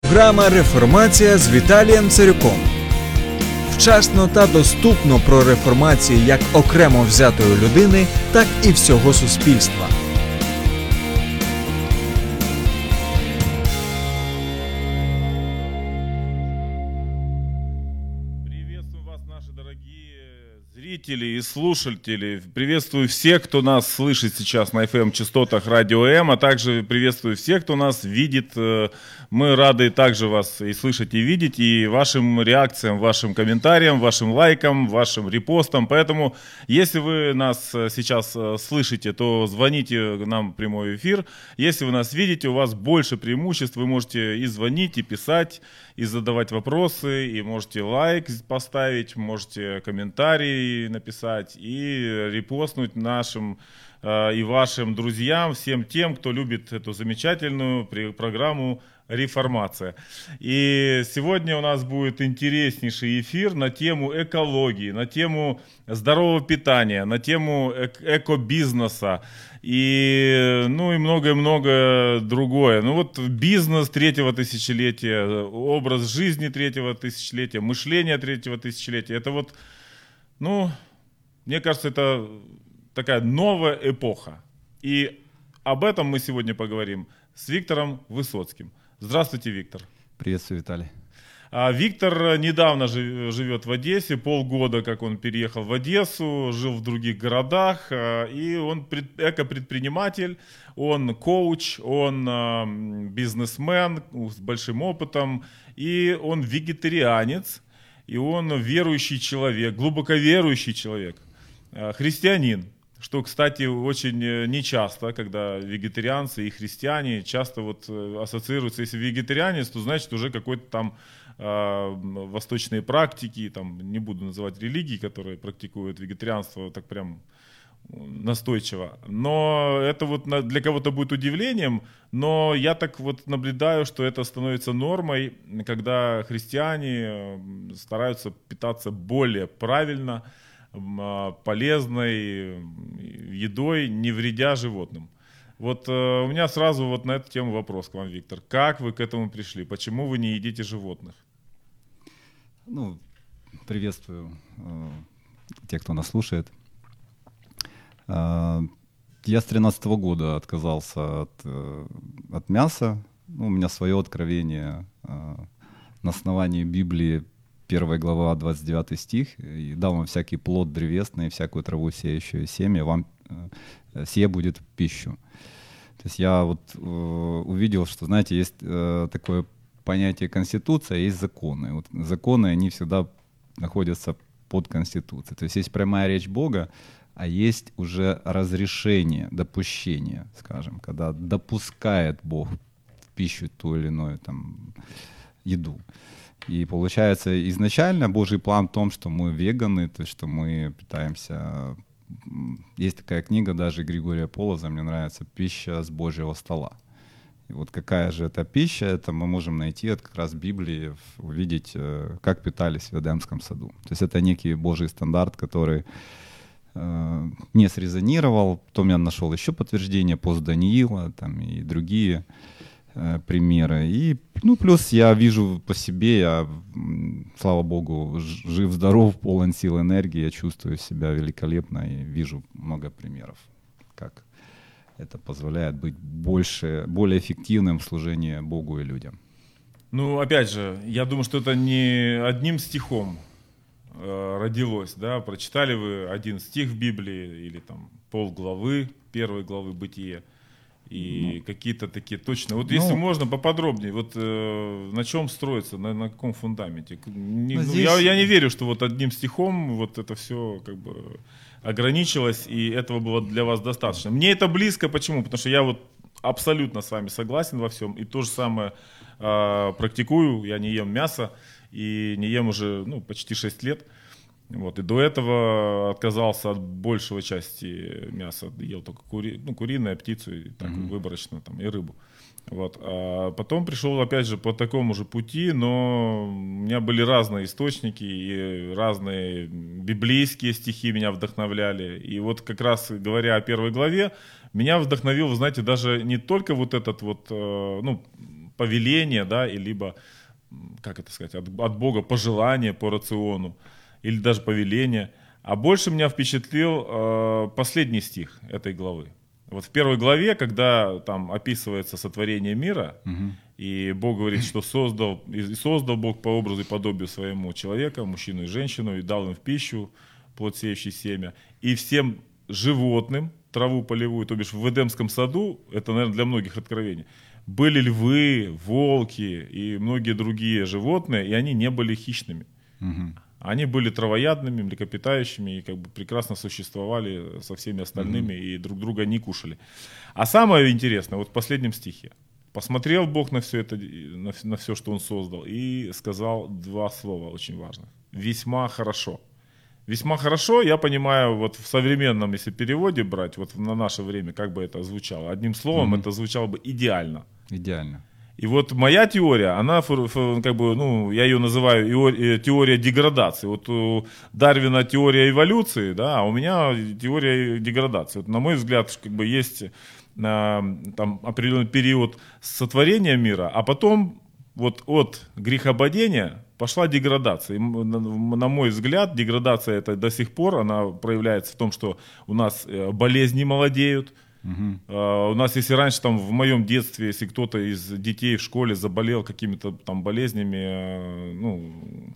Програма «Реформація» з Віталієм Царюком. Вчасно та доступно про реформацію як окремо взятої людини, так і всього суспільства. Приветствую вас, наши дорогие зрители и слушатели. Приветствую всех, кто нас слышит сейчас на FM-частотах Радио М, а также приветствую всех, кто нас видит. Мы рады также вас и слышать, и видеть, и вашим реакциям, вашим комментариям, вашим лайкам, вашим репостам. Поэтому, если вы нас сейчас слышите, то звоните нам в прямой эфир. Если вы нас видите, у вас больше преимуществ. Вы можете и звонить, и писать, и задавать вопросы, и можете лайк поставить, можете комментарий написать и репостнуть нашим и вашим друзьям, всем тем, кто любит эту замечательную программу «Реформация». И сегодня у нас будет интереснейший эфир на тему экологии, на тему здорового питания, на тему экобизнеса и многое-многое другое. Бизнес третьего тысячелетия, образ жизни третьего тысячелетия, мышление третьего тысячелетия. Это мне кажется, это такая новая эпоха. И об этом мы сегодня поговорим с Виктором Высоцким. Здравствуйте, Виктор. Приветствую, Виталий. Виктор недавно живет в Одессе, полгода как он переехал в Одессу, жил в других городах, и он экопредприниматель, он коуч, он бизнесмен с большим опытом, и он вегетарианец, и он верующий человек, глубоко верующий человек, христианин. Что, кстати, очень нечасто, когда вегетарианцы и христиане часто ассоциируются. Если вегетарианец, то значит уже какой-то там восточные практики, там, не буду называть религии, которые практикуют вегетарианство так прям настойчиво. Но это для кого-то будет удивлением, но я так наблюдаю, что это становится нормой, когда христиане стараются питаться более правильно, полезной едой, не вредя животным. У меня сразу на эту тему вопрос к вам, Виктор. Как вы к этому пришли? Почему вы не едите животных? Приветствую тех, кто нас слушает. Я с 2013 года отказался от мяса. У меня свое откровение на основании Библии. 1 глава, 29 стих. «И дал вам всякий плод древесный, всякую траву сеющую семя, вам сие будет в пищу». То есть я увидел, что, знаете, есть такое понятие конституция, есть законы. Законы, они всегда находятся под конституцией. То есть есть прямая речь Бога, а есть уже разрешение, допущение, скажем, когда допускает Бог в пищу ту или иную еду. И получается, изначально Божий план в том, что мы веганы, то есть что мы питаемся... Есть такая книга даже Григория Полоза, мне нравится, «Пища с Божьего стола». И какая же это пища, это мы можем найти как раз в Библии, увидеть, как питались в Эдемском саду. То есть это некий Божий стандарт, который не срезонировал. Потом я нашел еще подтверждение пост Даниила и другие примеры. И плюс я вижу по себе, я, слава Богу, жив-здоров, полон сил, энергии, я чувствую себя великолепно и вижу много примеров, как это позволяет быть более эффективным в служении Богу и людям. Опять же, я думаю, что это не одним стихом родилось, да? Прочитали вы один стих в Библии или полглавы, 1 главы Бытия, и какие-то такие точно. Если можно, поподробнее, на чем строится, на каком фундаменте? Я не верю, что одним стихом это все ограничилось, и этого было для вас достаточно. Мне это близко, почему? Потому что я абсолютно с вами согласен во всем, и то же самое практикую, я не ем мясо, и не ем уже почти 6 лет. И до этого отказался от большего части мяса, ел только куриное, птицу, и так выборочно, и рыбу. А потом пришел опять же по такому же пути, но у меня были разные источники, и разные библейские стихи меня вдохновляли. И как раз говоря о 1 главе, меня вдохновил, вы знаете, даже не только этот повеление, да, и либо, как это сказать, от Бога пожелание по рациону, или даже повеление. А больше меня впечатлил последний стих этой главы. Вот в первой главе, когда там описывается сотворение мира, и Бог говорит, что создал Бог по образу и подобию своему человека, мужчину и женщину, и дал им в пищу плод сеющий семя, и всем животным, траву полевую, то бишь в Эдемском саду, это, наверное, для многих откровений, были львы, волки и многие другие животные, и они не были хищными. Они были травоядными, млекопитающими и как бы прекрасно существовали со всеми остальными и друг друга не кушали. А самое интересное, вот в последнем стихе. Посмотрел Бог на все это, на все, что Он создал, и сказал два слова очень важных. Весьма хорошо. Весьма хорошо, я понимаю, вот в современном, если переводе брать, вот на наше время, как бы это звучало. Одним словом, это звучало бы идеально. Идеально. И вот моя теория, она как бы, ну, я ее называю теория деградации. Вот у Дарвина теория эволюции, да, а у меня теория деградации. Вот, на мой взгляд, как бы есть там определенный период сотворения мира, а потом вот от грехопадения пошла деградация. И, на мой взгляд, деградация это до сих пор, она проявляется в том, что у нас болезни молодеют. У нас, если раньше там в моем детстве, если кто-то из детей в школе заболел какими-то там болезнями, ну,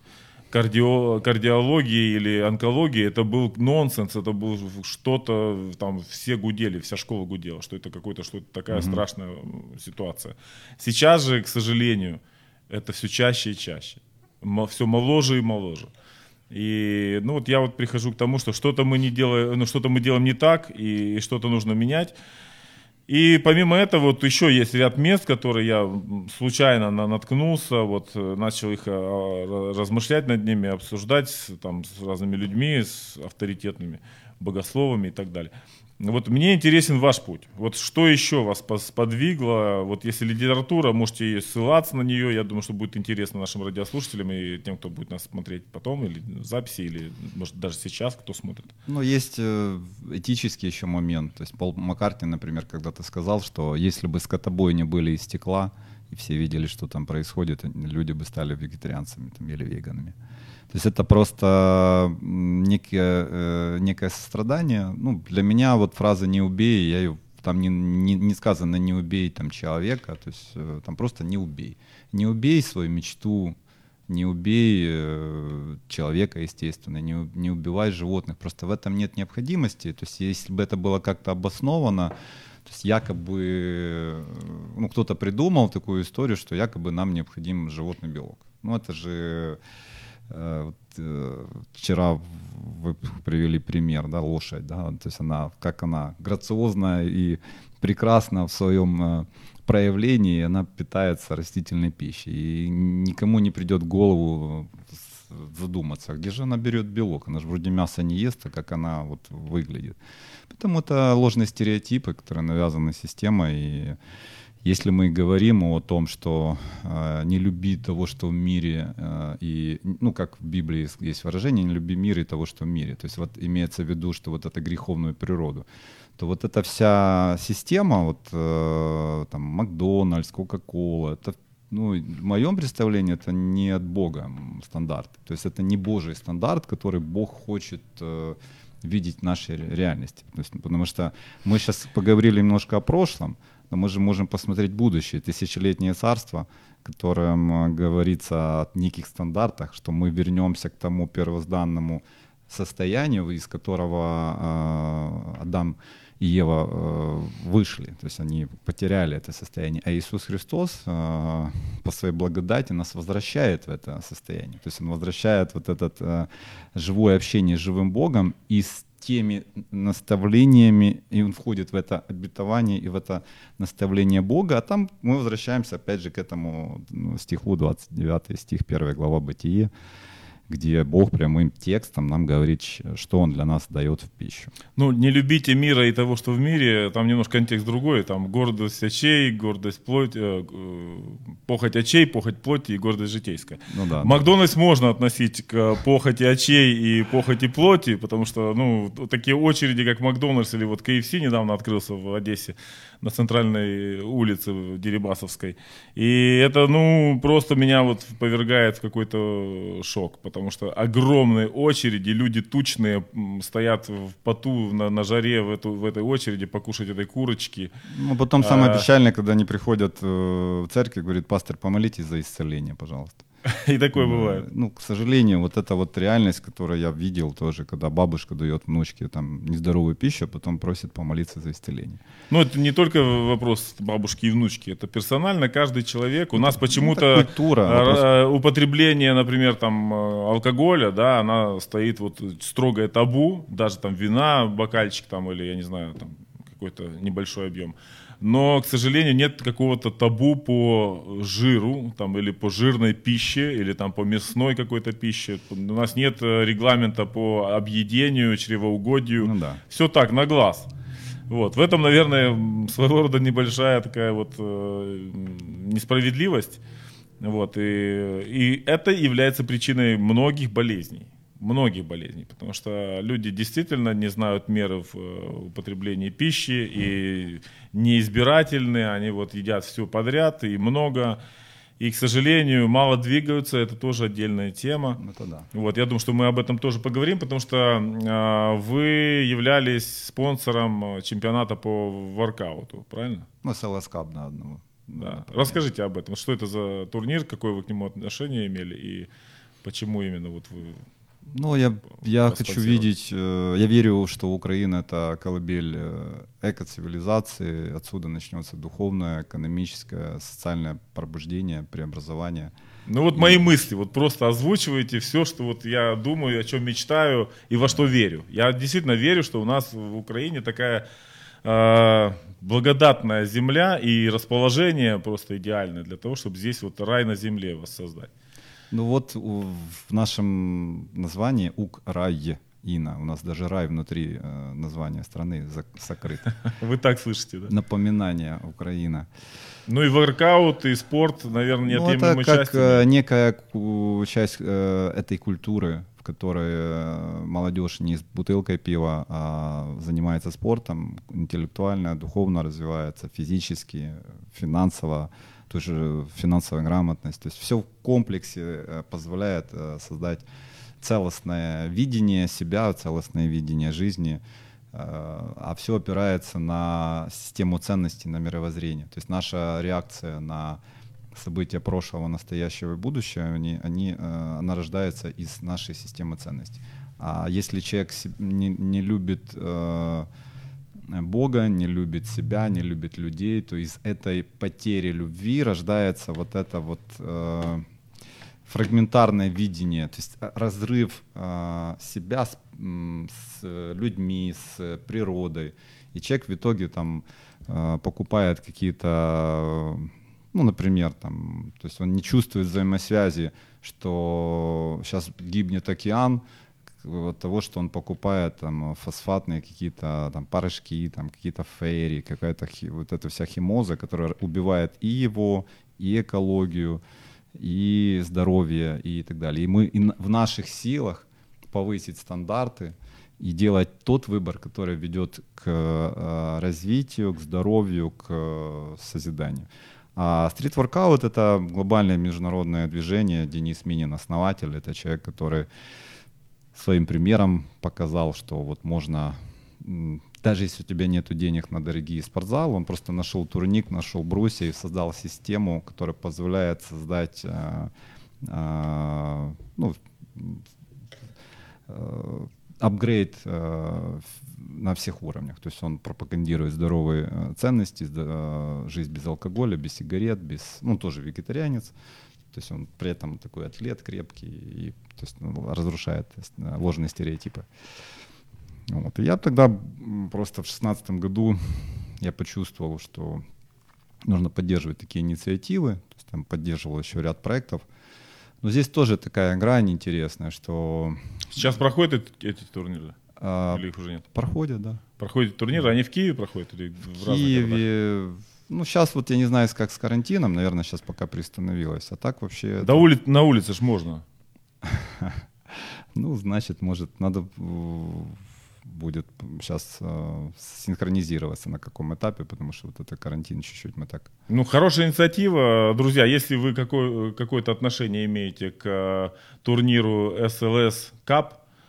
кардиологии или онкологии, это был нонсенс, это было что-то, там все гудели, вся школа гудела, что это какой-то, что это такая страшная ситуация. Сейчас же, к сожалению, это все чаще и чаще, все моложе и моложе. И ну вот я вот прихожу к тому, что что-то мы не делаем, ну, что-то мы делаем не так, и что-то нужно менять. И помимо этого вот еще есть ряд мест, которые я случайно наткнулся, вот начал их размышлять над ними, обсуждать там с разными людьми, с авторитетными богословами и так далее. Вот мне интересен ваш путь. Вот что еще вас сподвигло? Вот если литература, можете ссылаться на нее. Я думаю, что будет интересно нашим радиослушателям и тем, кто будет нас смотреть потом, или в записи, или, может, даже сейчас, кто смотрит. Ну, есть этический еще момент. То есть Пол Маккартни, например, когда-то сказал, что если бы скотобойни были из стекла, и все видели, что там происходит, люди бы стали вегетарианцами там, или веганами. То есть это просто некое сострадание. Ну, для меня вот фраза «не убей», я ее, там не сказано «не убей там, человека», то есть там просто «не убей». Не убей свою мечту, не убей человека, естественно, не убивай животных. Просто в этом нет необходимости. То есть если бы это было как-то обосновано, то есть якобы, ну, кто-то придумал такую историю, что якобы нам необходим животный белок. Ну, это же... Вот, вчера вы привели пример, да, лошадь, да, то есть как она грациозна и прекрасна в своем проявлении, она питается растительной пищей, и никому не придет в голову задуматься, где же она берет белок, она же вроде мяса не ест, а как она вот выглядит. Поэтому это ложные стереотипы, которые навязаны системой, и если мы говорим о том, что не люби того, что в мире, и, ну, как в Библии есть выражение, не люби мир и того, что в мире, то есть вот имеется в виду, что вот это греховную природу, то вот эта вся система, вот там Макдональдс, Кока-Кола, это, ну, в моем представлении это не от Бога стандарт, то есть это не Божий стандарт, который Бог хочет видеть в нашей реальности, то есть, потому что мы сейчас поговорили немножко о прошлом, но мы же можем посмотреть будущее, тысячелетнее царство, в котором говорится о неких стандартах, что мы вернемся к тому первозданному состоянию, из которого Адам и Ева вышли, то есть они потеряли это состояние. А Иисус Христос по своей благодати нас возвращает в это состояние, то есть Он возвращает вот это живое общение с живым Богом и с теми наставлениями, и он входит в это обетование и в это наставление Бога, а там мы возвращаемся опять же к этому стиху, 29 стих, 1 глава Бытие, где Бог прямым текстом нам говорит, что Он для нас дает в пищу. Ну, не любите мира и того, что в мире, там немножко контекст другой, там гордость очей, гордость плоти, похоть очей, похоть плоти и гордость житейская. Ну, да, Макдональдс можно относить к похоти очей и похоти плоти, потому что, ну, такие очереди, как Макдональдс или вот KFC недавно открылся в Одессе, на центральной улице Дерибасовской. И это, просто меня вот повергает в какой-то шок, потому что огромные очереди, люди тучные стоят в поту, на жаре в этой очереди покушать этой курочки. Ну, потом самое печальное, когда они приходят в церковь, говорит: пастор, помолитесь за исцеление, пожалуйста. И такое бывает. Ну, к сожалению, вот это вот реальность, которую я видел тоже, когда бабушка дает внучке там нездоровую пищу, а потом просит помолиться за исцеление. Ну, это не только вопрос бабушки и внучки, это персонально каждый человек. У нас почему-то культура, употребление, например, там алкоголя, да, она стоит вот строгое табу, даже там вина, бокальчик там или, я не знаю, там какой-то небольшой объем. Но, к сожалению, нет какого-то табу по жиру там, или по жирной пище, или там, по мясной какой-то пище. У нас нет регламента по объедению, чревоугодию. Ну, да. Все так, на глаз. Вот. В этом, наверное, своего рода небольшая такая вот несправедливость. Вот. И это является причиной многих болезней. Потому что люди действительно не знают меры в употреблении пищи и неизбирательны, они вот едят все подряд и много, и, к сожалению, мало двигаются, это тоже отдельная тема. Это да. Вот, я думаю, что мы об этом тоже поговорим, потому что вы являлись спонсором чемпионата по воркауту, правильно? Ну, SLS Cup, да, одного. Да. Расскажите об этом, что это за турнир, какое вы к нему отношение имели и почему именно вот вы... Ну, я хочу видеть, я верю, что Украина — это колыбель эко-цивилизации, отсюда начнется духовное, экономическое, социальное пробуждение, преобразование. Ну вот мои мысли, вот просто озвучивайте все, что вот я думаю, о чем мечтаю и во что верю. Я действительно верю, что у нас в Украине такая благодатная земля и расположение просто идеальное для того, чтобы здесь вот рай на земле воссоздать. Ну вот в нашем названии Украина, у нас даже рай внутри названия страны сокрыт. Вы так слышите, да? Напоминание Украина. Ну и воркаут, и спорт, наверное, неотъемлемой частью. Это как некая часть этой культуры, в которой молодежь не с бутылкой пива, а занимается спортом, интеллектуально, духовно развивается, физически, финансово. Тоже финансовая грамотность. То есть все в комплексе позволяет создать целостное видение себя, целостное видение жизни, а все опирается на систему ценностей, на мировоззрение. То есть наша реакция на события прошлого, настоящего и будущего, она рождается из нашей системы ценностей. А если человек не любит Бога, не любит себя, не любит людей, то из этой потери любви рождается вот это вот фрагментарное видение, то есть разрыв себя с людьми, с природой. И человек в итоге там покупает какие-то, ну, например, там, то есть он не чувствует взаимосвязи, что сейчас гибнет океан, от того, что он покупает там фосфатные какие-то там порошки, там какие-то фейри, какая-то вот эта вся химоза, которая убивает и его, и экологию, и здоровье, и так далее. И в наших силах повысить стандарты и делать тот выбор, который ведет к развитию, к здоровью, к созиданию. А стрит-воркаут — это глобальное международное движение. Денис Минин — основатель, это человек, который своим примером показал, что вот можно, даже если у тебя нет денег на дорогие спортзалы, он просто нашел турник, нашел брусья и создал систему, которая позволяет создать апгрейд на всех уровнях. То есть он пропагандирует здоровые ценности, жизнь без алкоголя, без сигарет, тоже вегетарианец. То есть он при этом такой атлет крепкий и разрушает ложные стереотипы. Вот. И я тогда просто в 2016 году я почувствовал, что нужно поддерживать такие инициативы. То есть там поддерживал еще ряд проектов. Но здесь тоже такая грань интересная, что... Сейчас проходят эти турниры? Или их уже нет? Проходят, да. Проходят турниры, они в Киеве проходят? Или в Киеве... Сейчас вот я не знаю, как с карантином, наверное, сейчас пока приостановилось. А так вообще... Да на улице ж можно. Значит, может, надо будет сейчас синхронизироваться на каком этапе, потому что вот это карантин чуть-чуть мы так... Ну, хорошая инициатива. Друзья, если вы какое-то отношение имеете к турниру SLS Cup,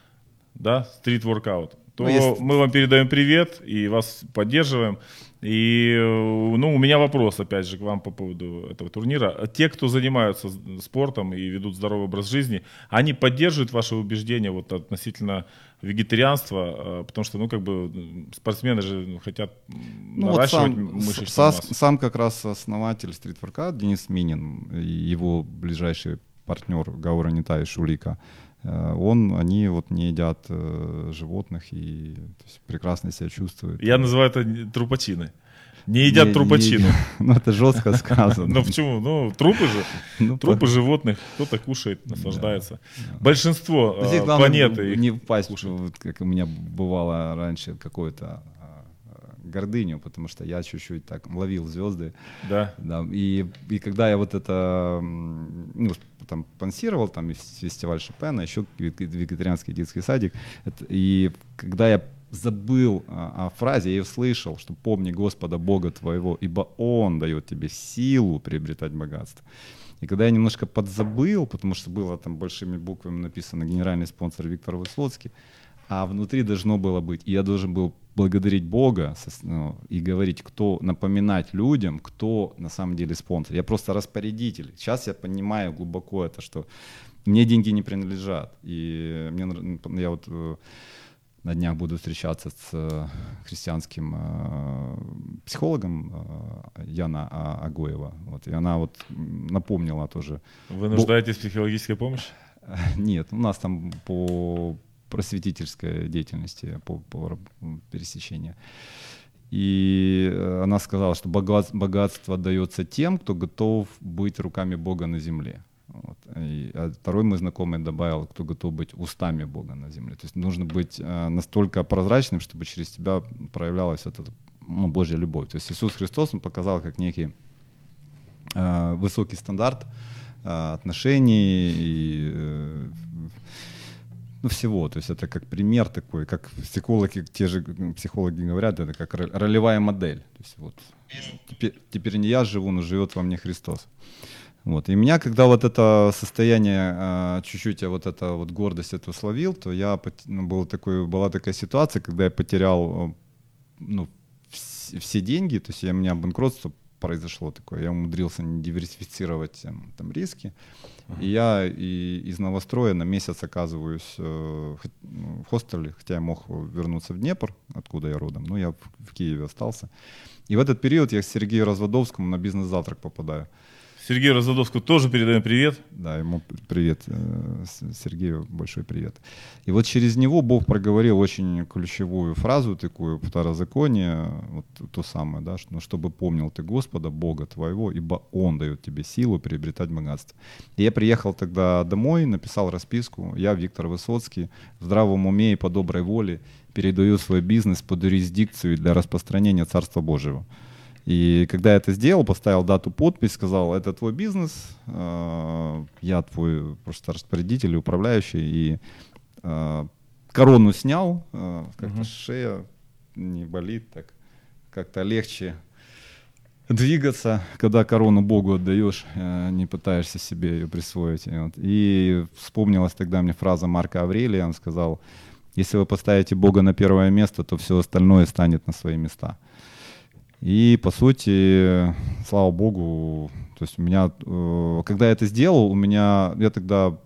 да, Street Workout, то мы вам передаем привет и вас поддерживаем. И, ну, у меня вопрос, опять же, к вам по поводу этого турнира. Те, кто занимаются спортом и ведут здоровый образ жизни, они поддерживают ваши убеждения вот относительно вегетарианства, потому что, ну, как бы спортсмены же хотят наращивать мышечную массу. Сам как раз основатель Street Workout Денис Минин и его ближайший партнер Гаура Нитай Шулика, они вот не едят животных и то есть, прекрасно себя чувствуют. Я называю это трупачиной. Не едят трупачину. Ну, это жестко сказано. Ну, почему? Ну, трупы же. Трупы животных. Кто-то кушает, наслаждается. Большинство планеты не впасть, как у меня бывало раньше, какое-то гордыню, потому что я чуть-чуть так ловил звезды. Да. И когда я вот это там спонсировал, там и фестиваль Шопена, еще вегетарианский детский садик, и когда я забыл о фразе, я ее слышал, что помни Господа Бога твоего, ибо Он дает тебе силу приобретать богатство. И когда я немножко подзабыл, потому что было там большими буквами написано генеральный спонсор Виктор Высоцкий, а внутри должно было быть, и я должен был благодарить Бога и говорить, напоминать людям, кто на самом деле спонсор. Я просто распорядитель. Сейчас я понимаю глубоко это, что мне деньги не принадлежат. И я вот на днях буду встречаться с христианским психологом Яна Агоева. Вот, и она вот напомнила тоже. Вы нуждаетесь в психологической помощи? Нет, у нас там по просветительской деятельности, по пересечению. И она сказала, что богатство дается тем, кто готов быть руками Бога на земле. Вот. А второй мой знакомый добавил, кто готов быть устами Бога на земле. То есть нужно быть настолько прозрачным, чтобы через тебя проявлялась эта Божья любовь. То есть Иисус Христос, Он показал как некий высокий стандарт отношений и всего. То есть это как пример такой, как те же психологи говорят, это как ролевая модель. То есть вот теперь не я живу, но живет во мне Христос. Вот. И меня, когда вот это состояние, чуть-чуть я вот это вот гордость эту словил, то была такая ситуация, когда я потерял все деньги, то есть у меня банкротство произошло такое, я умудрился не диверсифицировать там риски, и я из новостроя на месяц оказываюсь в хостеле, хотя я мог вернуться в Днепр, откуда я родом, но я в Киеве остался. И в этот период я к Сергею Разводовскому на бизнес-завтрак попадаю. Сергею Разводовскому тоже передаем привет. Да, ему привет, Сергею большой привет. И вот через него Бог проговорил очень ключевую фразу такую, второзаконие, вот то самое, да, чтобы помнил ты Господа, Бога твоего, ибо Он дает тебе силу приобретать богатство. И я приехал тогда домой, написал расписку, я, Виктор Высоцкий, в здравом уме и по доброй воле передаю свой бизнес под юрисдикцию для распространения Царства Божьего. И когда я это сделал, поставил дату, подпись, сказал, это твой бизнес, я твой просто распорядитель и управляющий, и корону снял, как-то шея не болит, так как-то легче двигаться, когда корону Богу отдаешь, не пытаешься себе ее присвоить. И вспомнилась тогда мне фраза Марка Аврелия, он сказал, если вы поставите Бога на первое место, то все остальное станет на свои места. И, по сути, слава Богу, то есть у меня, когда я это сделал, я тогда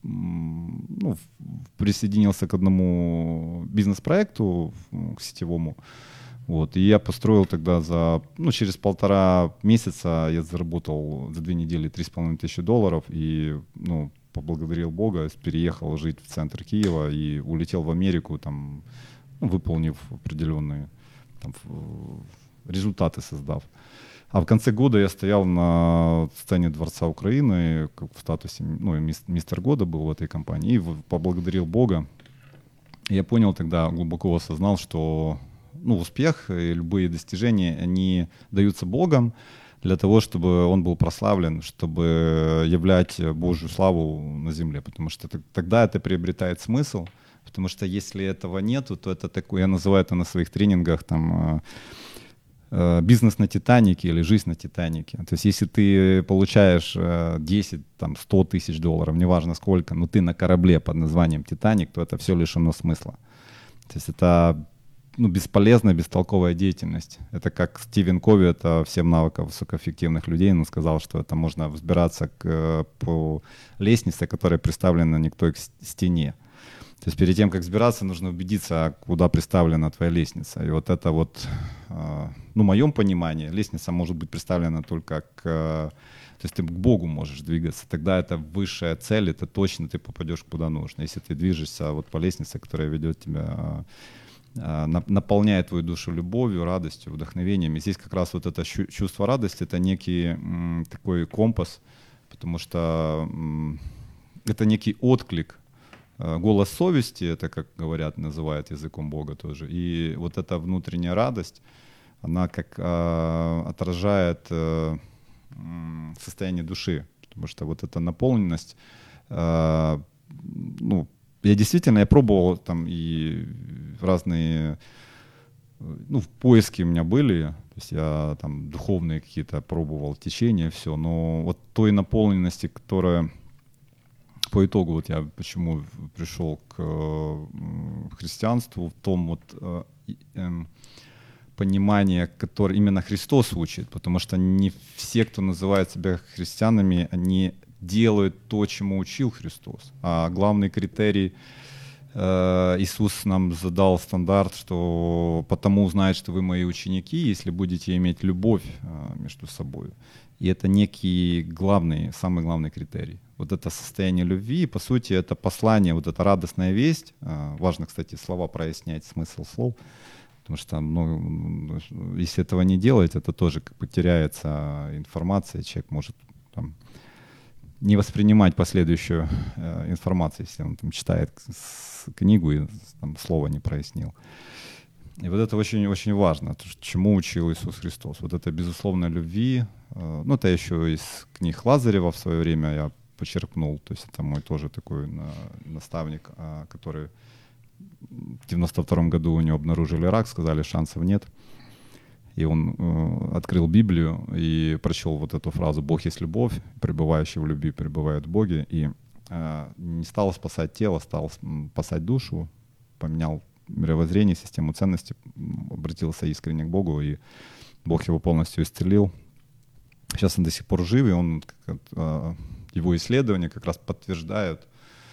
присоединился к одному бизнес-проекту, к сетевому, вот, и я построил тогда через 1,5 месяца я заработал за 2 недели $3,500 и, поблагодарил Бога, переехал жить в центр Киева и улетел в Америку, там, выполнив определенные результаты создав. А в конце года я стоял на сцене Дворца Украины, в статусе, мистер года был в этой компании, и поблагодарил Бога. И я понял тогда, глубоко осознал, что успех и любые достижения, они даются Богом для того, чтобы он был прославлен, чтобы являть Божью славу на земле, потому что тогда это приобретает смысл, потому что если этого нету, то это такое, я называю это на своих тренингах там бизнес на Титанике или жизнь на Титанике. То есть если ты получаешь 10, там, 100 тысяч долларов, неважно сколько, но ты на корабле под названием Титаник, то это все лишено смысла. То есть это бесполезная, бестолковая деятельность. Это как Стивен Кови, это в 7 навыков высокоэффективных людей, он сказал, что это можно взбираться по лестнице, которая приставлена не к той стене. То есть перед тем, как взбираться, нужно убедиться, куда приставлена твоя лестница. И вот это вот, в моем понимании, лестница может быть приставлена только то есть ты к Богу можешь двигаться. Тогда это высшая цель, это точно ты попадешь куда нужно. Если ты движешься вот по лестнице, которая ведет тебя, наполняет твою душу любовью, радостью, вдохновением. И здесь как раз вот это чувство радости, это некий такой компас, потому что это некий отклик. Голос совести, это, как говорят, называют языком Бога тоже. И вот эта внутренняя радость, она как отражает состояние души. Потому что вот эта наполненность, я пробовал там и разные, в поиске у меня были, то есть я там духовные какие-то пробовал течения, все, но вот той наполненности, которая по итогу, вот я почему пришел к христианству, в том вот понимании, которое именно Христос учит, потому что не все, кто называет себя христианами, они делают то, чему учил Христос. А главный критерий, Иисус нам задал стандарт, что «потому узнают, что вы мои ученики, если будете иметь любовь между собой». И это некий самый главный критерий. Вот это состояние любви, по сути, это послание, вот эта радостная весть. Важно, кстати, слова прояснять, смысл слов, потому что если этого не делать, это тоже как бы теряется информация, человек может там не воспринимать последующую информацию, если он там читает книгу и там слово не прояснил. И вот это очень-очень важно, чему учил Иисус Христос. Вот это безусловной любви. Это еще из книг Лазарева в свое время я почерпнул. То есть это мой тоже такой наставник, который в 92 году у него обнаружили рак, сказали, шансов нет. И он открыл Библию и прочел вот эту фразу «Бог есть любовь, пребывающий в любви пребывает в Боге». И не стал спасать тело, стал спасать душу, поменял мировоззрение, систему ценностей, обратился искренне к Богу, и Бог его полностью исцелил. Сейчас он до сих пор жив, и его исследования как раз подтверждают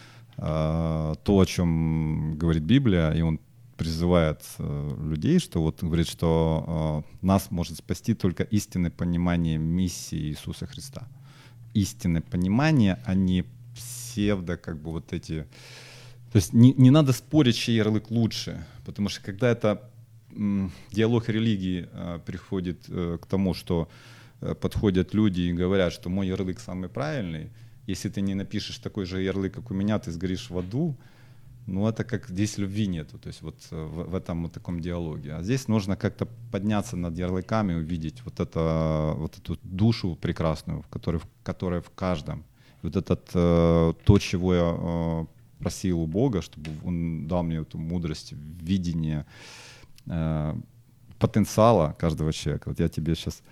то, о чем говорит Библия, и он призывает людей, что вот говорит, что нас может спасти только истинное понимание миссии Иисуса Христа. Истинное понимание, а не псевдо, вот эти... То есть не надо спорить, чей ярлык лучше, потому что когда это диалог религии приходит к тому, что подходят люди и говорят, что мой ярлык самый правильный, если ты не напишешь такой же ярлык, как у меня, ты сгоришь в аду, это как здесь любви нету, то есть вот в этом вот таком диалоге. А здесь нужно как-то подняться над ярлыками, увидеть вот эту душу прекрасную, которая в каждом. Вот то, чего я просил у Бога, чтобы Он дал мне эту мудрость, видение потенциала каждого человека. Вот я тебе сейчас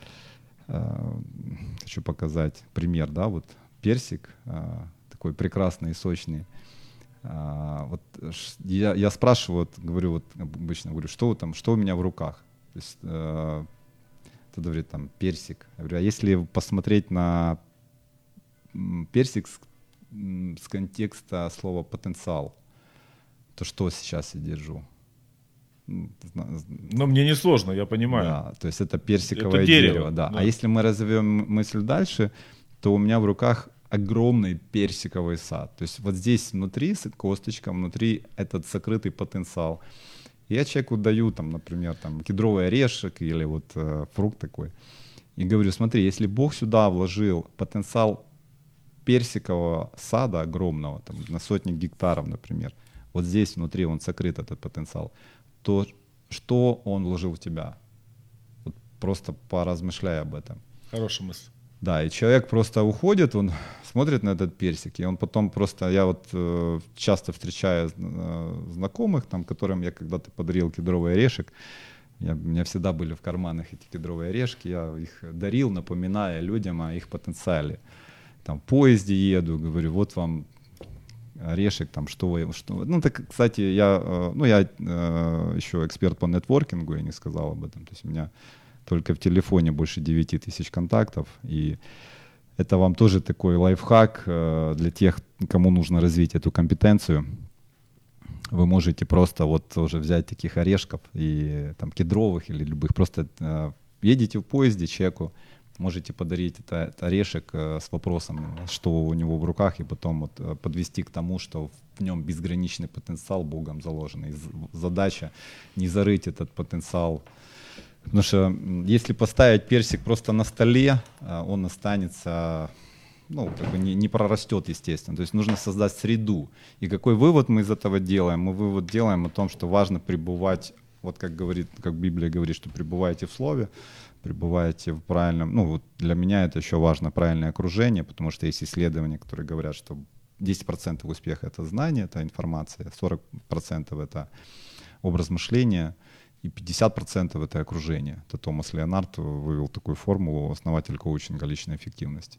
хочу показать пример, да, вот персик такой прекрасный и сочный. Вот я спрашиваю, обычно говорю, что у меня в руках? То есть кто-то говорит, там, персик. Я говорю, а если посмотреть на персик с контекста слова «потенциал», то что сейчас я держу? Мне не сложно, я понимаю. Да, то есть это персиковое дерево. Да. А если мы развиваем мысль дальше, то у меня в руках огромный персиковый сад. То есть вот здесь внутри косточка, внутри этот сокрытый потенциал. Я человеку даю, например, кедровый орешек или фрукт такой. И говорю, смотри, если Бог сюда вложил потенциал персикового сада огромного, на сотни гектаров, например, вот здесь внутри он сокрыт, этот потенциал, то что он вложил в тебя? Вот просто поразмышляй об этом. Хорошая мысль. Да, и человек просто уходит, он смотрит на этот персик, и он потом просто, я вот часто встречаю знакомых, там, которым я когда-то подарил кедровый орешек, у меня всегда были в карманах эти кедровые орешки, я их дарил, напоминая людям о их потенциале. Там в поезде еду, говорю, вот вам орешек, там, Ну, так, кстати, я еще эксперт по нетворкингу, я не сказал об этом, то есть у меня только в телефоне больше 9 тысяч контактов, и это вам тоже такой лайфхак для тех, кому нужно развить эту компетенцию. Вы можете просто вот тоже взять таких орешков и там кедровых или любых, просто едете в поезде человеку, можете подарить этот орешек с вопросом, что у него в руках, и потом вот подвести к тому, что в нем безграничный потенциал Богом заложен. И задача не зарыть этот потенциал. Потому что если поставить персик просто на столе, он останется, ну, как бы не прорастет, естественно. То есть нужно создать среду. И какой вывод мы из этого делаем? Мы вывод делаем о том, что важно пребывать, вот как Библия говорит, что пребывайте в Слове, пребываете в правильном, ну вот для меня это еще важно, правильное окружение, потому что есть исследования, которые говорят, что 10% успеха — это знание, это информация, 40% это образ мышления, и 50% это окружение. Это Томас Леонард вывел такую формулу, основатель коучинга личной эффективности.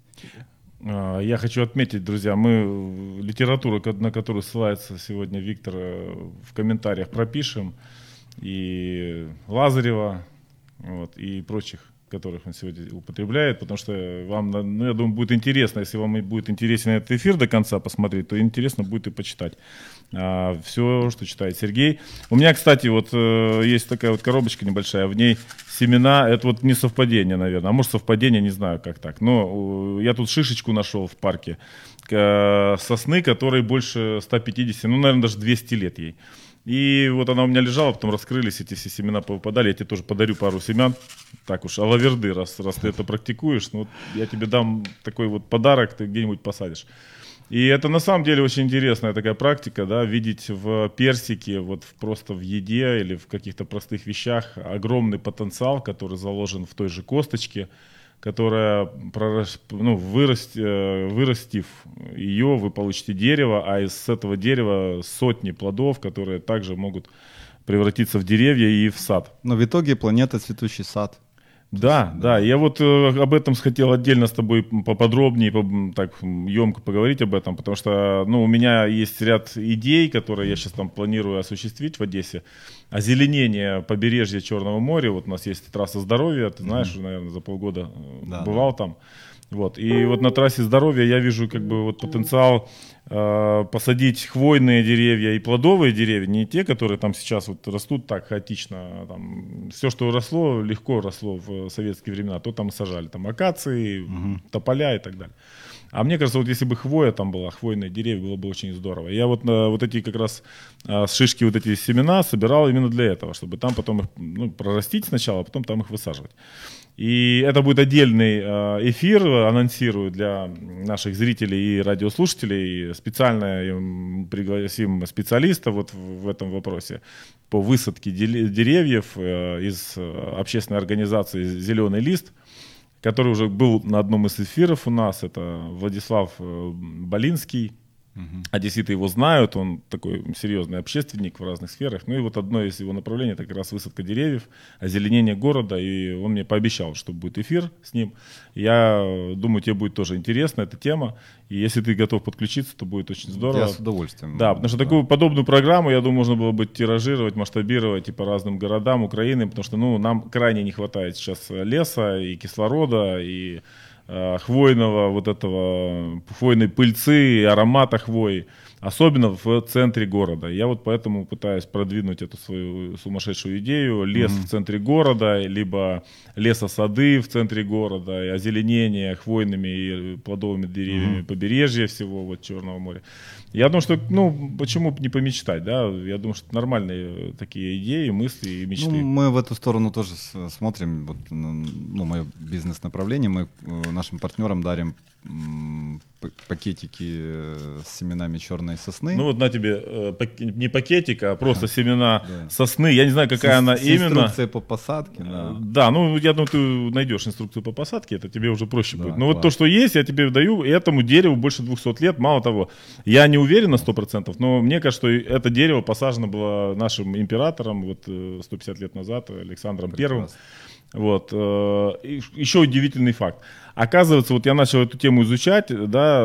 Я хочу отметить, друзья, мы литературу, на которую ссылается сегодня Виктор, в комментариях пропишем, и Лазарева, вот, и прочих, которых он сегодня употребляет, потому что вам, ну, я думаю, будет интересно, если вам будет интересен этот эфир до конца посмотреть, то интересно будет и почитать все, что читает Сергей. У меня, кстати, вот есть такая вот коробочка небольшая, в ней семена, это вот не совпадение, наверное, а может совпадение, не знаю, как так, но я тут шишечку нашел в парке сосны, которой больше 150, ну, наверное, даже 200 лет ей. И вот она у меня лежала, потом раскрылись, эти все семена повыпадали. Я тебе тоже подарю пару семян. Так уж, алаверды, раз ты это практикуешь. Ну, вот я тебе дам такой вот подарок, ты где-нибудь посадишь. И это на самом деле очень интересная такая практика, да, видеть в персике, вот просто в еде или в каких-то простых вещах огромный потенциал, который заложен в той же косточке, которая, вырастив ее, вы получите дерево, а из этого дерева сотни плодов, которые также могут превратиться в деревья и в сад. Но в итоге планета цветущий сад. Да, да, я вот об этом хотел отдельно с тобой поподробнее, так емко поговорить об этом, потому что, ну, у меня есть ряд идей, которые я сейчас там планирую осуществить в Одессе. Озеленение побережья Черного моря, вот у нас есть трасса здоровья, ты знаешь, наверное, за полгода бывал там. Вот. И вот на трассе здоровья я вижу как бы вот потенциал посадить хвойные деревья и плодовые деревья, не те, которые там сейчас вот растут так хаотично. Там, все, что росло, легко росло в советские времена, то там сажали. Там акации, тополя и так далее. А мне кажется, вот если бы хвоя там была, хвойные деревья, было бы очень здорово. Я вот вот эти как раз шишки, вот эти семена собирал именно для этого, чтобы там потом их прорастить сначала, а потом там их высаживать. И это будет отдельный эфир, анонсирую для наших зрителей и радиослушателей. Специально пригласим специалиста вот в этом вопросе по высадке деревьев из общественной организации «Зеленый лист», который уже был на одном из эфиров у нас. Это Владислав Болинский. Одесситы его знают, он такой серьезный общественник в разных сферах. Ну и вот одно из его направлений — это как раз высадка деревьев, озеленение города. И он мне пообещал, что будет эфир с ним. Я думаю, тебе будет тоже интересна эта тема. И если ты готов подключиться, то будет очень здорово. Я с удовольствием. Да, потому что такую подобную программму, я думаю, можно было бы тиражировать, масштабировать и по разным городам Украины, потому что нам крайне не хватает сейчас леса и кислорода, и хвойной пыльцы и аромата хвои, особенно в центре города. Я вот поэтому пытаюсь продвинуть эту свою сумасшедшую идею. Лес в центре города, либо лесосады в центре города, и озеленение хвойными и плодовыми деревьями побережья всего вот Черного моря. Я думаю, что, почему бы не помечтать, да? Я думаю, что это нормальные такие идеи, мысли и мечты. Мы в эту сторону тоже смотрим. Вот, мое бизнес-направление. Мы нашим партнерам дарим пакетики с семенами черной сосны. Ну вот на тебе не пакетик, а просто семена сосны. Я не знаю, какая она именно. Инструкция по посадке. Да, ну я думаю, ты найдешь инструкцию по посадке, это тебе уже проще будет. Но класс. вот то, что есть, я тебе даю, и этому дереву больше 200 лет. Мало того, я не уверен на 100%, но мне кажется, что это дерево посажено было нашим императором вот 150 лет назад, Александром I. Вот. И еще удивительный факт. Оказывается, вот я начал эту тему изучать, да,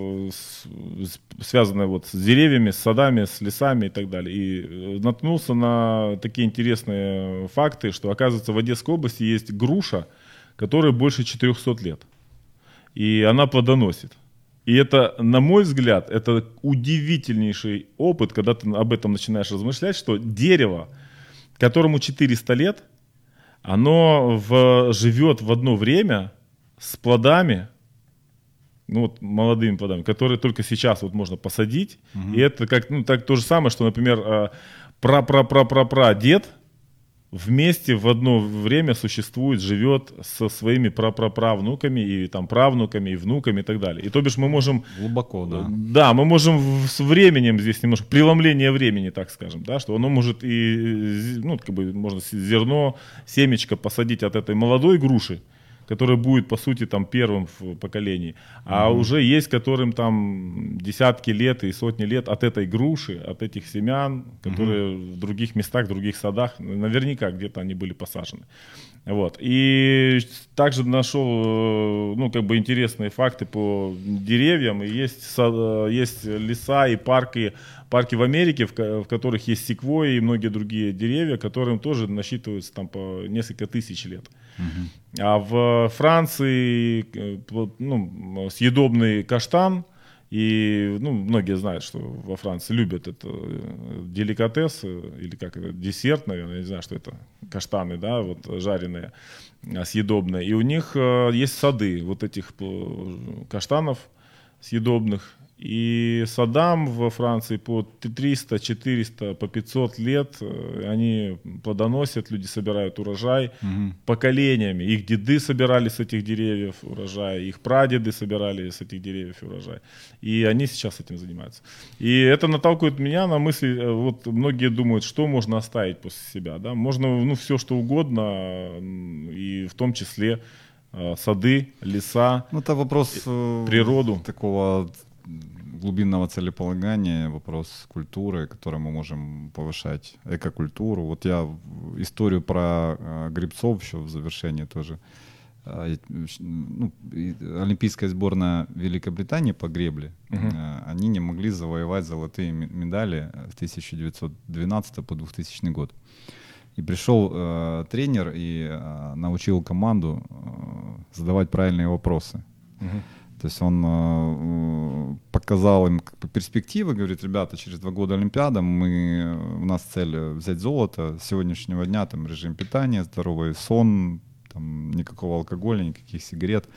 связанную вот с деревьями, с садами, с лесами и так далее. И наткнулся на такие интересные факты, что, оказывается, в Одесской области есть груша, которая больше 400 лет. И она плодоносит. И это, на мой взгляд, это удивительнейший опыт, когда ты об этом начинаешь размышлять, что дерево, которому 400 лет, оно живет в одно время с плодами, ну вот молодыми плодами, которые только сейчас вот можно посадить. И это как, ну, так то же самое, что, например, прадед вместе в одно время существует, живет со своими праправнуками и там правнуками и внуками и так далее. И то бишь мы можем... Глубоко, да. Да, мы можем с временем здесь немножко, преломление времени, так скажем, да, что оно может и, ну, как бы можно зерно, семечко посадить от этой молодой груши, который будет, по сути, там первым в поколении. А уже есть, которым там десятки лет и сотни лет от этой груши, от этих семян, которые в других местах, в других садах, наверняка где-то они были посажены. Вот. И также нашел, ну, как бы интересные факты по деревьям. И есть леса и парки в Америке, в которых есть секвойи и многие другие деревья, которым тоже насчитываются там по несколько тысяч лет. А в Франции, ну, съедобный каштан, и, ну, многие знают, что во Франции любят это деликатес, или как это, десерт, наверное, я не знаю, что это, каштаны, да, вот жареные, съедобные. И у них есть сады вот этих каштанов съедобных. И садам во Франции по 300, 400, по 500 лет они плодоносят, люди собирают урожай поколениями. Их деды собирали с этих деревьев урожай, их прадеды собирали с этих деревьев урожай. И они сейчас этим занимаются. И это наталкивает меня на мысли, вот многие думают, что можно оставить после себя. Да? Можно, ну, все что угодно, и в том числе сады, леса, ну, это вопрос природу. Такого глубинного целеполагания, вопрос культуры, который мы можем повышать, экокультуру. Вот я историю про гребцов еще в завершении тоже. Ну, олимпийская сборная Великобритании по гребле, они не могли завоевать золотые медали с 1912 по 2000 год. И пришел тренер и научил команду задавать правильные вопросы. То есть он показал им перспективы, говорит: ребята, через 2 года Олимпиада, у нас цель взять золото, с сегодняшнего дня там режим питания, здоровый сон, там, никакого алкоголя, никаких сигарет.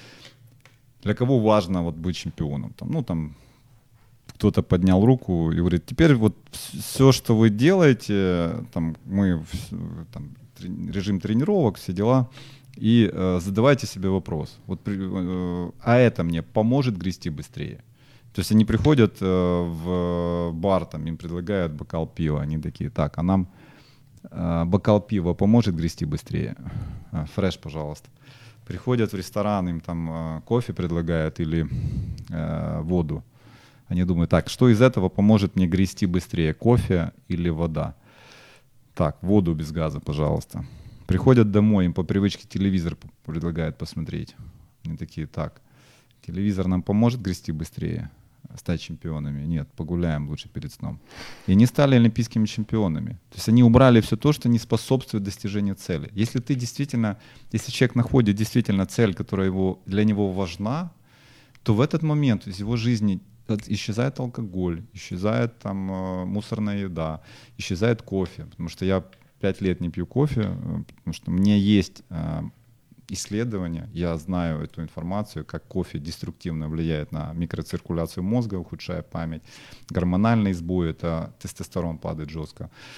Для кого важно вот быть чемпионом? Там, ну, там кто-то поднял руку и говорит: теперь вот все, что вы делаете, там, там, режим тренировок, все дела. И задавайте себе вопрос, вот, а это мне поможет грести быстрее? То есть они приходят в бар, там, им предлагают бокал пива, они такие: так, а нам бокал пива поможет грести быстрее? Фреш, пожалуйста. Приходят в ресторан, им там кофе предлагают или воду. Они думают: так, что из этого поможет мне грести быстрее, кофе или вода? Так, воду без газа, пожалуйста. Приходят домой, им по привычке телевизор предлагают посмотреть. Они такие: так, телевизор нам поможет грести быстрее, стать чемпионами? Нет, погуляем лучше перед сном. И они стали олимпийскими чемпионами. То есть они убрали все то, что не способствует достижению цели. Если человек находит действительно цель, которая для него важна, то в этот момент из его жизни исчезает алкоголь, исчезает там мусорная еда, исчезает кофе. Потому что я 5 лет не пью кофе, потому что у меня есть исследования, я знаю эту информацию, как кофе деструктивно влияет на микроциркуляцию мозга, ухудшая память, гормональный сбой, это тестостерон падает жестко.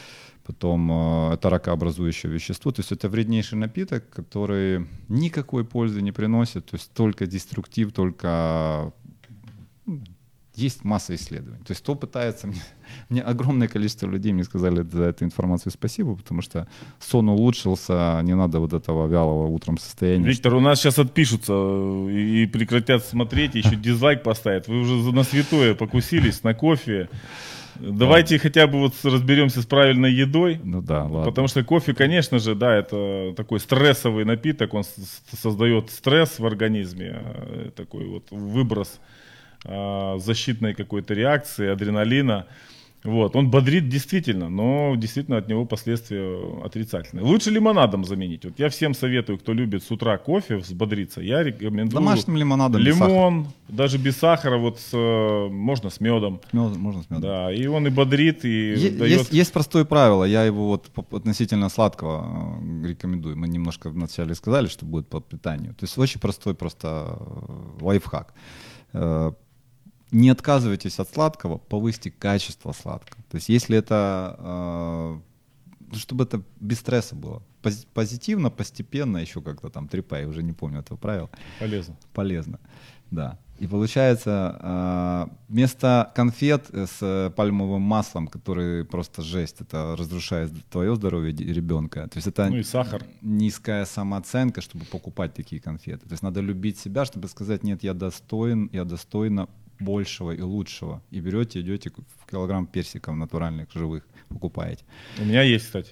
Потом это ракообразующее вещество. То есть это вреднейший напиток, который никакой пользы не приносит. То есть только деструктив, только... Есть масса исследований. То есть кто пытается... Мне огромное количество людей мне сказали за эту информацию спасибо, потому что сон улучшился, не надо вот этого вялого утром состояния. Виктор, у нас сейчас отпишутся и прекратят смотреть, еще дизлайк поставят. Вы уже на святое покусились, на кофе. Давайте хотя бы вот разберемся с правильной едой. Ну да, ладно. Потому что кофе, конечно же, да, это такой стрессовый напиток, он создает стресс в организме, такой вот выброс защитной какой-то реакции, адреналина. Вот. Он бодрит действительно, но действительно от него последствия отрицательные. Лучше лимонадом заменить. Вот я всем советую, кто любит с утра кофе взбодриться, я рекомендую домашним лимонадом, лимон, даже без сахара, вот можно с медом. Можно с медом. Да, и он и бодрит, и дает... Есть простое правило, я его вот относительно сладкого рекомендую. Мы немножко вначале сказали, что будет по питанию. То есть очень простой просто лайфхак. Не отказывайтесь от сладкого, повысьте качество сладкого. То есть если это, чтобы это без стресса было. Позитивно, постепенно, еще как-то там трепай, уже не помню этого правила. Полезно, да. И получается, вместо конфет с пальмовым маслом, которые просто жесть, это разрушает твое здоровье ребенка. То есть это и сахар. Низкая самооценка, чтобы покупать такие конфеты. То есть надо любить себя, чтобы сказать, нет, я достойна большего и лучшего. И берете, идете в килограмм персиков натуральных, живых, покупаете. У меня есть, кстати.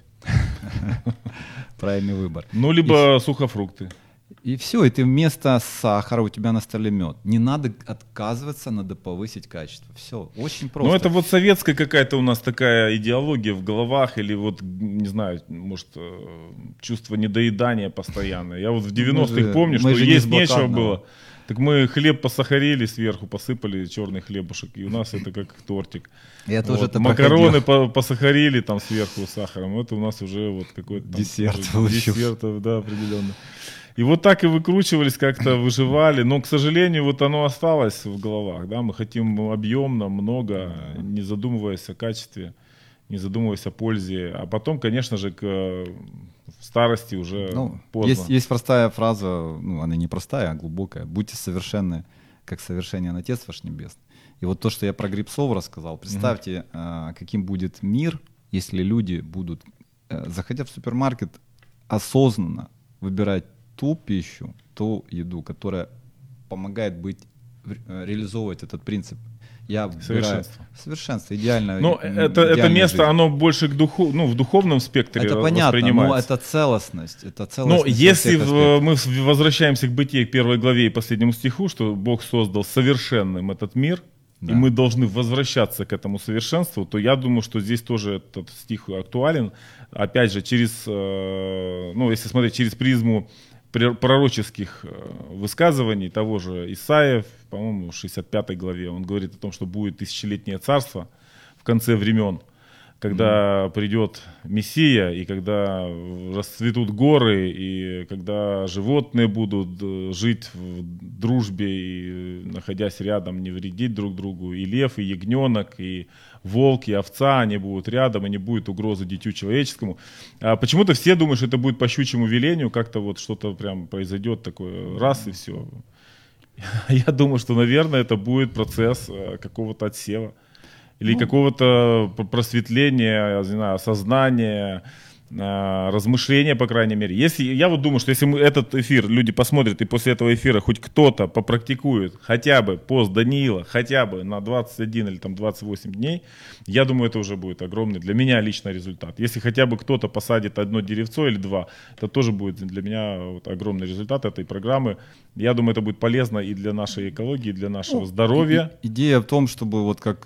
Правильный выбор. Ну, либо сухофрукты. И все, и ты вместо сахара у тебя на столе мед. Не надо отказываться, надо повысить качество. Все, очень просто. Ну, это вот советская какая-то у нас такая идеология в головах, или вот, не знаю, может, чувство недоедания постоянное. Я вот в 90-х помню, что есть нечего было. Так мы хлеб посахарили сверху, посыпали черный хлебушек, и у нас это как тортик. Я тоже это макароны посахарили там сверху сахаром, это у нас уже вот какой-то десерт, да, определенно. И вот так и выкручивались, как-то выживали, но, к сожалению, вот оно осталось в головах, да, мы хотим объемно, много, не задумываясь о качестве, не задумываясь о пользе, а потом, конечно же, к старости уже поздно. Есть простая фраза, она не простая, а глубокая. Будьте совершенны, как совершенен Отец ваш Небесный. И вот то, что я про Грибцов рассказал, представьте, каким будет мир, если люди будут, заходя в супермаркет, осознанно выбирать ту пищу, ту еду, которая помогает реализовывать этот принцип. Я выбираю совершенство, идеально. Ну, это место, жизнь. Оно больше к в духовном спектре это понятно, воспринимается. Но это целостность. Но если мы возвращаемся к Бытие, к 1 главе и последнему стиху, что Бог создал совершенным этот мир, да. И мы должны возвращаться к этому совершенству, то я думаю, что здесь тоже этот стих актуален. Опять же, если смотреть через призму пророческих высказываний того же Исаия, по-моему, в 65 главе, он говорит о том, что будет тысячелетнее царство в конце времен, когда придет Мессия, и когда расцветут горы, и когда животные будут жить в дружбе, и, находясь рядом, не вредить друг другу, и лев, и ягненок, и волк, и овца, они будут рядом, и не будет угрозы дитю человеческому. А почему-то все думают, что это будет по щучьему велению, как-то вот что-то прям произойдет такое, раз и все. Я думаю, что, наверное, это будет процесс какого-то отсева. Или какого-то просветления, я не знаю, осознания, размышления, по крайней мере. Я вот думаю, что если этот эфир люди посмотрят, и после этого эфира хоть кто-то попрактикует хотя бы пост Даниила, хотя бы на 21 или там 28 дней, я думаю, это уже будет огромный для меня лично результат. Если хотя бы кто-то посадит одно деревцо или два, это тоже будет для меня вот огромный результат этой программы. Я думаю, это будет полезно и для нашей экологии, и для нашего здоровья. Идея в том, чтобы вот как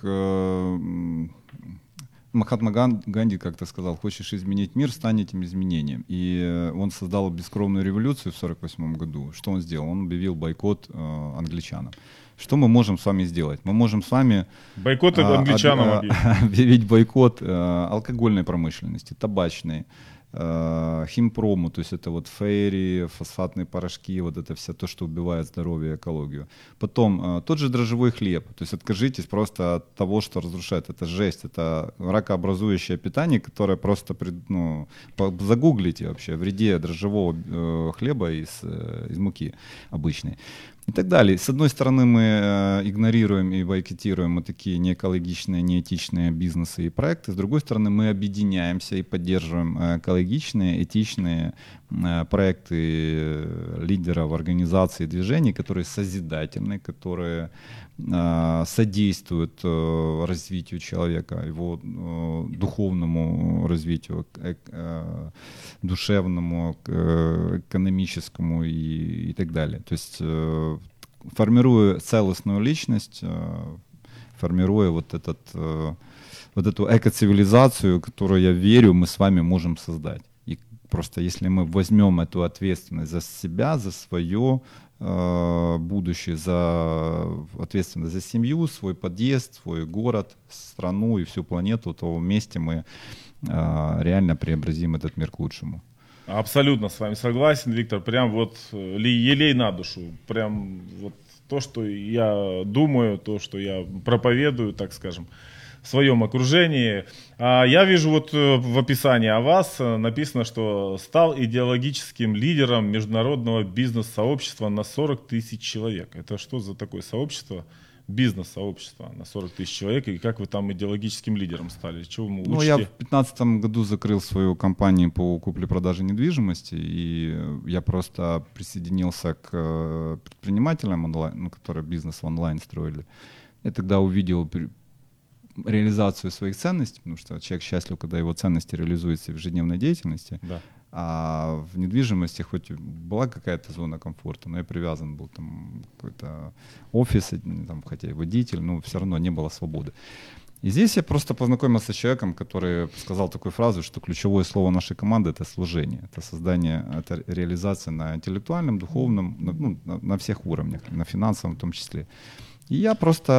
Махатма Ганди как-то сказал: хочешь изменить мир, стань этим изменением. И он создал бескровную революцию в 1948 году. Что он сделал? Он объявил бойкот англичанам. Что мы можем с вами сделать? Мы можем с вами бойкот англичанам объявить бойкот алкогольной промышленности, табачной, химпрому, то есть это вот фейри, фосфатные порошки, вот это все то, что убивает здоровье и экологию. Потом тот же дрожжевой хлеб, то есть откажитесь просто от того, что разрушает. Это жесть, это ракообразующее питание, которое просто, загуглите вообще о вреде дрожжевого хлеба из муки обычной. И так далее. С одной стороны, мы игнорируем и бойкотируем вот такие неэкологичные, неэтичные бизнесы и проекты. С другой стороны, мы объединяемся и поддерживаем экологичные, этичные проекты лидеров организаций и движений, которые созидательны, которые содействуют развитию человека, его духовному развитию, душевному, экономическому и так далее. То есть формируя целостную личность, формируя вот эту эко-цивилизацию, которую, я верю, мы с вами можем создать. И просто если мы возьмем эту ответственность за себя, за свое будущее, за ответственность за семью, свой подъезд, свой город, страну и всю планету, то вместе мы реально преобразим этот мир к лучшему. Абсолютно с вами согласен, Виктор. Прям вот елей на душу. Прям вот то, что я думаю, то, что я проповедую, так скажем, в своем окружении. Я вижу вот в описании о вас написано, что стал идеологическим лидером международного бизнес-сообщества на 40 тысяч человек. Это что за такое сообщество? Бизнес-сообщество на 40 тысяч человек, и как вы там идеологическим лидером стали? Чего вы учите? Я в 2015 году закрыл свою компанию по купле-продаже недвижимости, и я просто присоединился к предпринимателям онлайн, которые бизнес в онлайн строили. Я тогда увидел реализацию своих ценностей, потому что человек счастлив, когда его ценности реализуются в ежедневной деятельности. Да. А в недвижимости хоть была какая-то зона комфорта, но я привязан был там какой-то офис, там, хотя и водитель, но все равно не было свободы. И здесь я просто познакомился с человеком, который сказал такую фразу, что ключевое слово нашей команды — это служение, это создание, это реализация на интеллектуальном, духовном, на всех уровнях, на финансовом в том числе. И я просто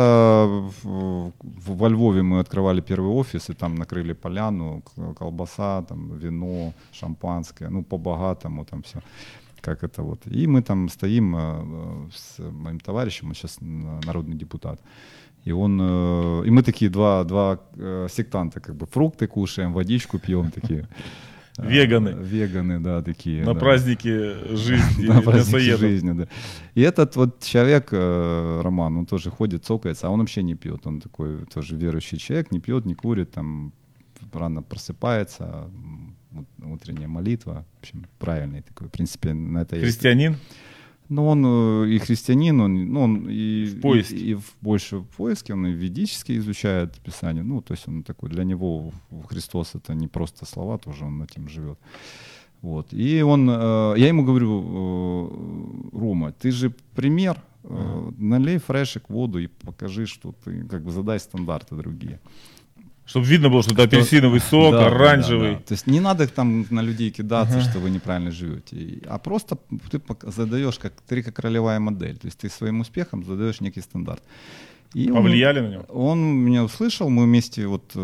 во Львове мы открывали первый офис, и там накрыли поляну, колбаса, там, вино, шампанское, по-богатому там все. Как это вот. И мы там стоим с моим товарищем, он сейчас народный депутат. И мы такие два сектанта, как бы фрукты кушаем, водичку пьем такие. Веганы. Веганы, да, такие. На праздники жизни. На праздники жизни, да. И этот вот человек, Роман, он тоже ходит, цокается, а он вообще не пьет. Он такой тоже верующий человек, не пьет, не курит, там рано просыпается, утренняя молитва. В общем, правильный такой, в принципе, на это есть. Христианин? Он и христианин, он и в поиске. И больше в поиске, он и ведически изучает Писание. То есть он такой, для него Христос — это не просто слова, тоже он этим живет. Вот. И я ему говорю: Рома, ты же пример, налей фрешек воду и покажи, что ты, как бы задай стандарты другие. Чтобы видно было, что это апельсиновый сок, да, оранжевый. Да. То есть не надо там на людей кидаться, что вы неправильно живете. А просто ты задаешь, как ролевая модель. То есть ты своим успехом задаешь некий стандарт. И повлияли на него? Он меня услышал, мы вместе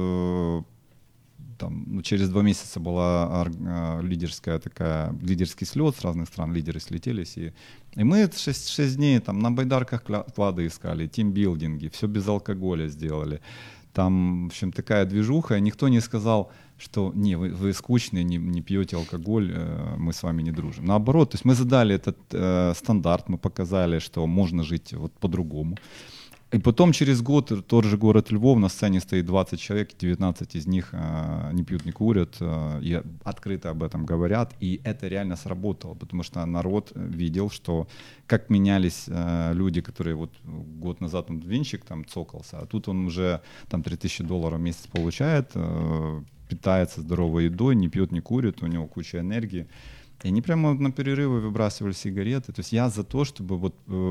через 2 месяца была лидерский слет с разных стран, лидеры слетелись. И мы 6 дней там на байдарках клады искали, тимбилдинги, все без алкоголя сделали. Там, в общем, такая движуха, и никто не сказал, что не, вы скучные, не пьете алкоголь, мы с вами не дружим. Наоборот, то есть мы задали этот стандарт, мы показали, что можно жить вот по-другому. И потом через год тот же город Львов, на сцене стоит 20 человек, 19 из них не пьют, не курят, и открыто об этом говорят. И это реально сработало, потому что народ видел, что как менялись люди, которые вот год назад винчик там цокался, а тут он уже там $3000 в месяц получает, питается здоровой едой, не пьет, не курит, у него куча энергии. И они прямо на перерывы выбрасывали сигареты. То есть я за то, чтобы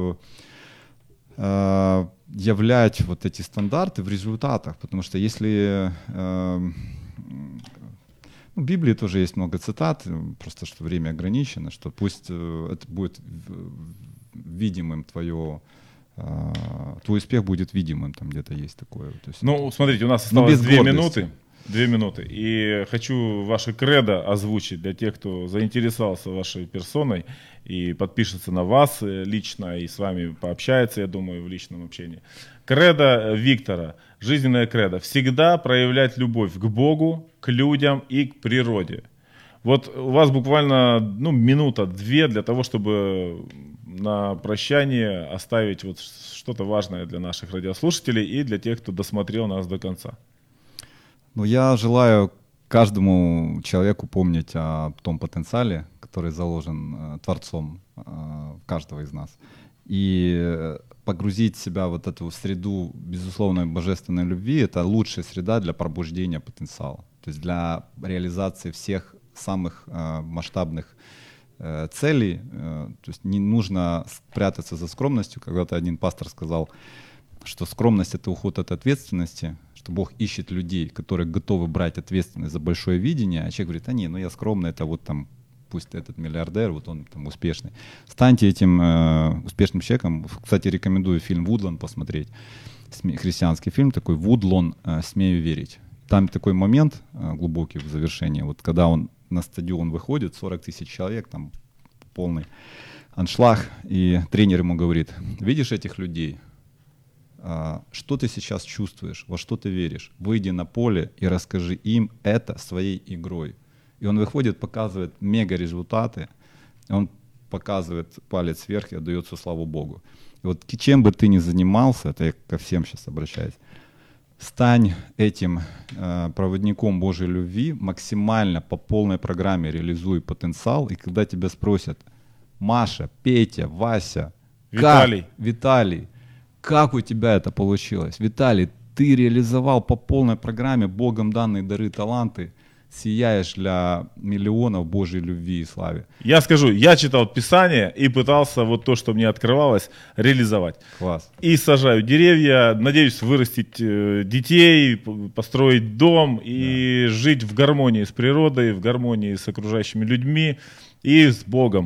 являть вот эти стандарты в результатах, потому что если в Библии тоже есть много цитат, просто что время ограничено, что пусть это будет видимым твой успех будет видимым, там где-то есть такое. То есть, смотрите, у нас осталось 2 минуты. 2 минуты. И хочу ваше кредо озвучить для тех, кто заинтересовался вашей персоной и подпишется на вас лично и с вами пообщается, я думаю, в личном общении. Кредо Виктора, жизненное кредо. Всегда проявлять любовь к Богу, к людям и к природе. Вот у вас буквально минута-две для того, чтобы на прощание оставить вот что-то важное для наших радиослушателей и для тех, кто досмотрел нас до конца. Ну, я желаю каждому человеку помнить о том потенциале, который заложен Творцом каждого из нас. И погрузить себя в вот эту среду безусловной божественной любви — это лучшая среда для пробуждения потенциала. То есть для реализации всех самых масштабных целей. То есть не нужно прятаться за скромностью. Когда-то один пастор сказал, что скромность — это уход от ответственности, что Бог ищет людей, которые готовы брать ответственность за большое видение, а человек говорит: я скромный, это вот там, пусть этот миллиардер, вот он там успешный. Станьте этим успешным человеком. Кстати, рекомендую фильм «Вудлон» посмотреть. Христианский фильм такой «Вудлон. Смею верить». Там такой момент глубокий в завершении, вот когда он на стадион выходит, 40 тысяч человек, там полный аншлаг, и тренер ему говорит: видишь этих людей? Что ты сейчас чувствуешь, во что ты веришь? Выйди на поле и расскажи им это своей игрой. И он выходит, показывает мега результаты, он показывает палец вверх и отдает всю славу Богу. И вот чем бы ты ни занимался, это я ко всем сейчас обращаюсь, стань этим проводником Божьей любви, максимально по полной программе реализуй потенциал, и когда тебя спросят: Маша, Петя, Вася, Виталий, как у тебя это получилось? Виталий, ты реализовал по полной программе Богом данные дары, таланты, сияешь для миллионов Божьей любви и славы. Я скажу, я читал Писание и пытался вот то, что мне открывалось, реализовать. Класс. И сажаю деревья, надеюсь вырастить детей, построить дом и жить в гармонии с природой, в гармонии с окружающими людьми и с Богом.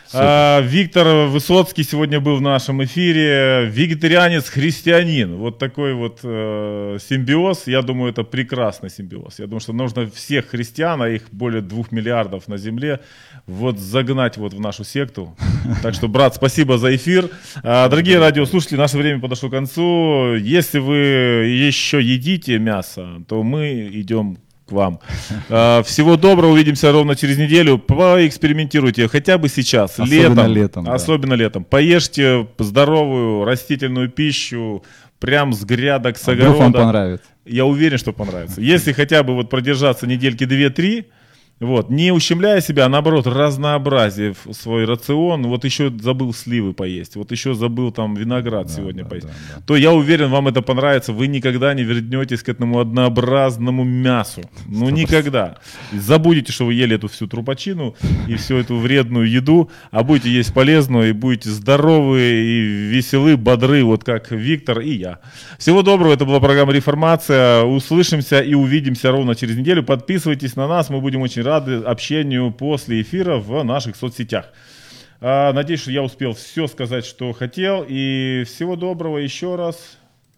Виктор Высоцкий сегодня был в нашем эфире. Вегетарианец-христианин. Вот такой вот симбиоз. Я думаю, это прекрасный симбиоз. Я думаю, что нужно всех христиан, а их более 2 миллиардов на земле, вот загнать вот в нашу секту. Так что, брат, спасибо за эфир. Дорогие радиослушатели, наше время подошло к концу. Если вы еще едите мясо, то мы идем к вам. Всего доброго, увидимся ровно через неделю. Поэкспериментируйте хотя бы сейчас, особенно летом. Поешьте здоровую растительную пищу прям с грядок, с огорода. Вдруг вам понравится. Я уверен, что понравится. Если хотя бы вот продержаться недельки 2-3, вот, не ущемляя себя, а наоборот, разнообразие в свой рацион. Вот еще забыл сливы поесть, вот еще забыл там виноград сегодня поесть. То я уверен, вам это понравится. Вы никогда не вернетесь к этому однообразному мясу. Ну, никогда. Забудете, что вы ели эту всю трупачину и всю эту вредную еду, а будете есть полезную и будете здоровы и веселы, бодры, вот как Виктор и я. Всего доброго. Это была программа «Реформация». Услышимся и увидимся ровно через неделю. Подписывайтесь на нас, мы будем очень рады общению после эфира в наших соцсетях. Надеюсь, что я успел все сказать, что хотел. И всего доброго еще раз.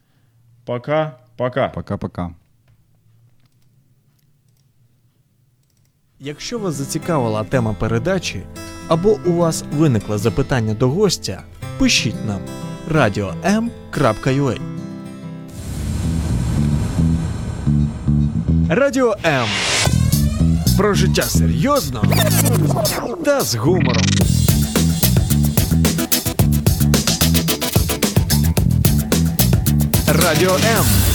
Пока-пока. Пока-пока. Якщо вас зацікавила тема передачі, або у вас виникло запитання до гостя, пишіть нам radio.m.ua. Радіо М. Про життя серйозно та з гумором. Радіо М.